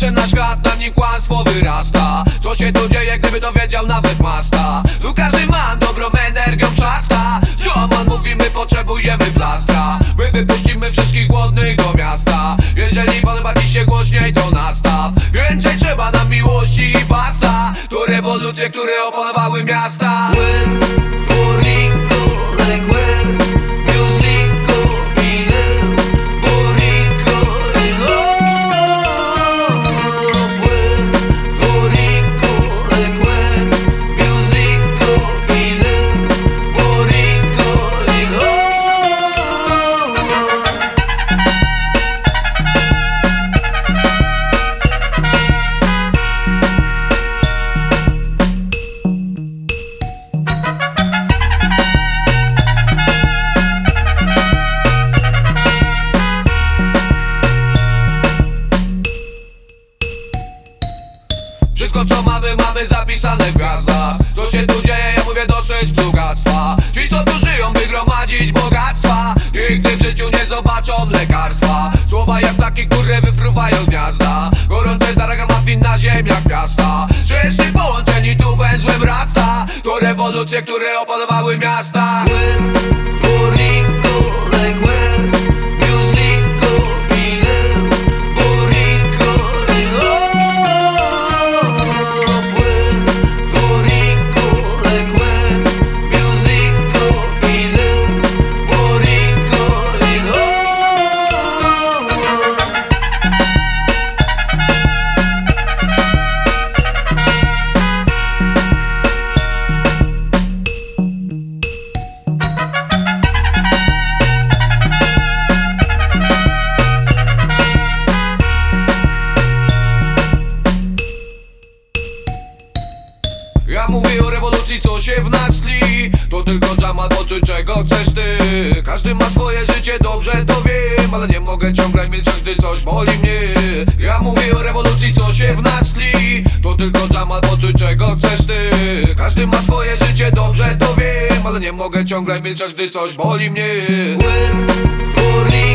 Patrzę na świat, na nim kłamstwo wyrasta. Co się tu dzieje, gdyby dowiedział nawet Masta? Tu każdy man dobrą energią trzasta. Zioman mówi, my potrzebujemy plastra. My wypuścimy wszystkich głodnych do miasta. Jeżeli podoba ci się głośniej, to nastaw. Więcej trzeba nam miłości i basta. To rewolucje, które opanowały miasta. Wszystko co mamy, mamy zapisane w gwiazdach. Co się tu dzieje, ja mówię dosyć plugactwa. Ci co tu żyją, by gromadzić bogactwa, nigdy w życiu nie zobaczą lekarstwa. Słowa jak ptaki, które wyfruwają z gniazda. Gorące ragamuffin na ziemiach miasta. Wszyscy połączeni tu węzłem rasta. To rewolucje, które opanowały miasta. Ja mówię o rewolucji, co się w nas tli. To tylko Jamal, poczuj czego chcesz ty. Każdy ma swoje życie, dobrze to wiem, ale nie mogę ciągle milczeć, gdy coś boli mnie. Ja mówię o rewolucji, co się w nas tli. To tylko Jamal, poczuj czego chcesz ty. Każdy ma swoje życie, dobrze to wiem, ale nie mogę ciągle milczeć, gdy coś boli mnie.